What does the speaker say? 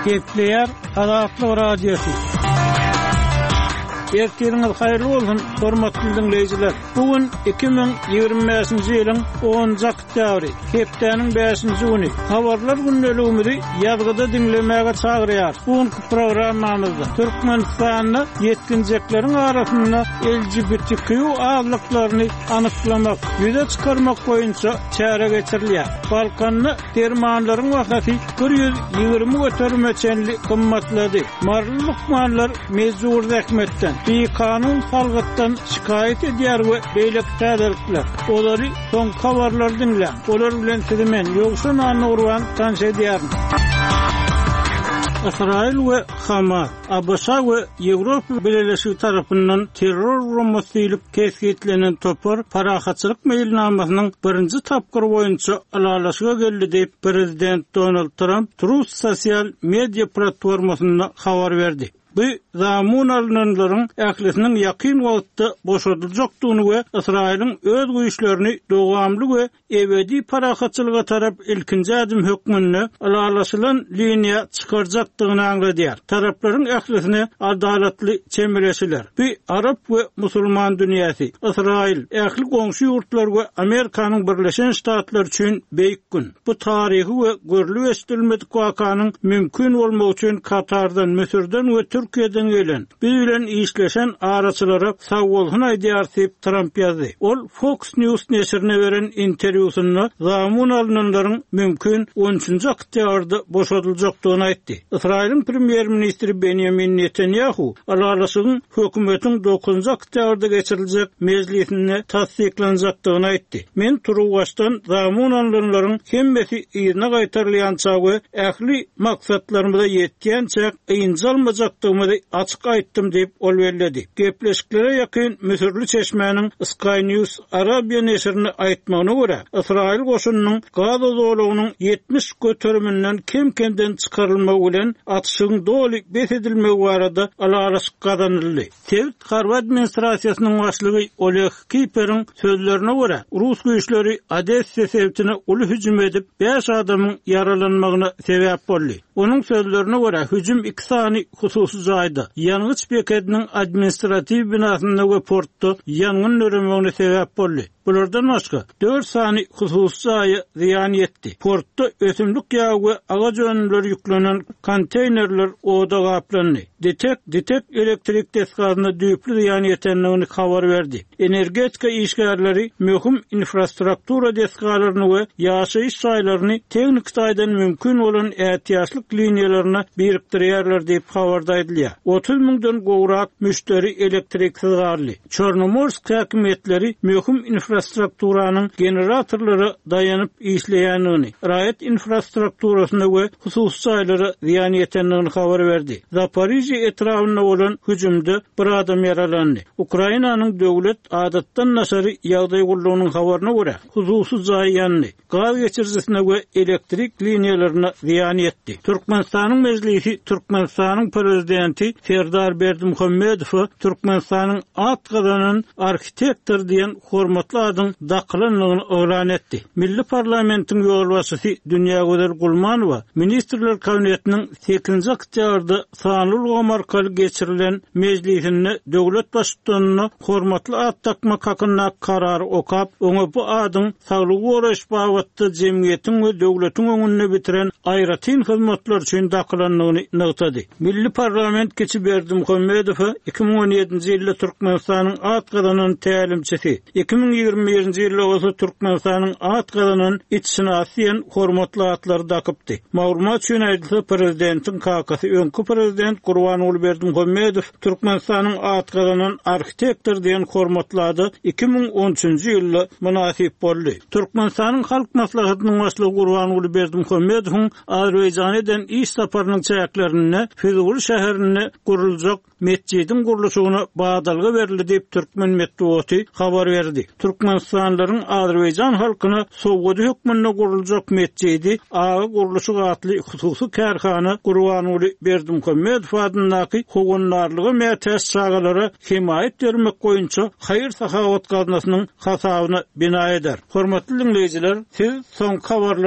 Kepler Azatlyk Radiosu. Ertiriniz hayırlı olsun, hormatly dinleyijiler. Bugün 2025-nji ýylyň 10-njy oktýabry, hepdeniň 5-nji güni. Habarlar günnäligimizi ýazgyda dinlemäge çagyrýar. Bugünkü programmamyzda Türkmenistanyny yetkinjekleriň arasynda LGBTQ azlyklaryny anyklamak, ýüze çykarmak boýunça çäre geçirilýär. Balkanyny dermanlaryň wagty 120 götürmeçenli kymmatlady. Marlykmanlar mezur rahmetden bir kanun salgatdan şikayet edýär we beýlek täzelikler. Olary soň habarlar dinle. Olar bilen sizimen ýoksa nany urwan tanş edýär. İsrail ve Hamas, Abşa ve Ýewropa Birleşigi tarapyndan terror romasylyk kesgitlenen topar parahatçylyk meýilnamasynyň birinji tapgyr boýunça alalaşyga geldi diýip Prezident Donald Trump Truth sosial media platformasynda habar berdi. Bu zamun alınanların ählisiniň ýakyn wagtda boşadyljakdygyny we Israiliň öz güýçlerini dowamly we ebedi parahatçylyga tarap ilkinji adım hökmüne alalaşylan liniýa çykarjakdygyny aňladýar. Taraplaryň ählisini adalatly çembireşiler. Bu Arap we musulman dünýäsi, Israil, ähli goňşy ýurtlar we Amerikanyň Birleşen Ştatlary üçin beýik gün. Bu taryhy we görülip eşdilmedik wakanyň mümkin bolmagy üçin Katardan, Mesirden we Türkiýeden gelen biz bilen işleşen araçylara sag bolsun aýdýar diýip Trump ýazdy. Ol Fox News neşrine beren interwýusynda zamun alynanlaryň mümkin 13-nji oktýabrda boşadyljakdygyny aýtdy. Israiliň premier ministri Benjamin Netanyahu alalaşygyň hökümetiň 9-njy oktýabrda geçiriljek mezlisine tasdiklanjakdygyny aýtdy. Men turwaşdan zamun alynanlaryň hemmesi ýerine gaýtarylýança we ähli maksatlarymyza ýetýänçe ýynjalmajakdygyny açyk aýtdym diýip ol bellädi. Gepleşiklere ýakyn Müsürli çeşmäniň Sky News Arabia neşrine aýtmagyna görä, Israil goşunynyň Gaza zowlagynyň 70 götürümünden kemkenden çykarylmagy bilen atyşyň doly besedilmegi barada alalaşyk gazanyldy. Tevhid Harb administrasiýasynyň başlygy Oleg Kiperň sözlerine görä, Rus güýçleri Odessa sewtine uly hüjüm edip 5 adamyň yaralanmagyna sebäp boldy. Onuň sözlerine görä, hüjüm 2 sany hususy jaýda. Ýangıç beketiniň administrativ binasynda we portda ýangyn nöremegine sebäp boldy. Bulardan başga 4 sany hususy jaýy ziýan ýetdi. Portda ösümlik ýagy we agaç önümleri ýüklenen konteynerler oda gaplandy. Detek elektrik desgazyna düýpli ziýan ýetenligini habar berdi. Energetika işgärleri möhüm infrastruktura desgalaryny we ýaşaýyş şaýlaryny teknik taýdan mümkin bolan ähtiýaçlyk liniýalaryna birikdirýärler diýip habarda edilýär. 30 000dan gowrak müşteri elektriksiz garly. Çornomorsk häkimetleri möhüm infrastrukturanyň generatorlary dayanyp işleýänligini, raýat infrastrukturasyna we hususy şaýlara ziýan ýetenligini habar berdi. Zaporizhye etrafynda bolan hüjümde bir adam yaralandy. Ukrainanyň döwlet adatdan naşary ýagdaý gurulunyň habaryna görä, hususy jaý ýandy. Gaz geçirjisine we elektrik liniýalaryna ziýan ýetdi. Türkmenistanyň mejlisi Türkmenistanyň prezidenti Serdar Berdimuhammedow Türkmenistanyň atgazanan arxitektor diýen hormatly adyň daklanlygyny öwran etdi. Milli parlamentiň ýolbaşçysy Dünýä Gözel Gulmanowa ministrler kabinetiniň 8-nji oktýabrda sanly markaly geçirilen mejlisinde döwlet başçylygyny hormatly ad takmak hakyna karar okap, oňa bu adyň saglyk goraş babatda jemgyýetiň we döwletiň öňünde bitiren aýratyn hyzmatlar üçin daklanlygyny nagtady. Milli parlament keçi Berdimuhammedow 2017-nji ýylda Türkmenistanyň atgazanan tälimçisi, 2021-nji ýylda bolsa Türkmenistanyň atgazanan içsinasiýen hormatly atlary dakypdy. Maglumat üçin aýdylsa prezidentiň kakasy öňkü prezident Gurbanuly Berdimuhammedow Türkmenistanyň atgazanan arxitektor diýen hormatly ady 2013-nji ýylda munasip boldy. Türkmenistanyň halk maslahatynyň başlygy Gurbanuly Berdimuhammedow Azerbaýjana eden iş saparynyň çäklerini Füzuli şäherine guruljak mescidin guruluşyna badalga berildi diýip Türkmen Metbuaty habar berdi. Türkmenistanlaryň Azerbaýjan halkyna sowgady hökmünde guruljak mescidi agy guruluşy gatly hususy kärhana Gurbanuly Berdimuhammedow adyndaky hogunlarlygy mätäs çagalara himayet bermek boýunça haýyr sahawat gaznasynyň hasabyna bina eder. Hormatly dinleýijiler, siz soň habarlar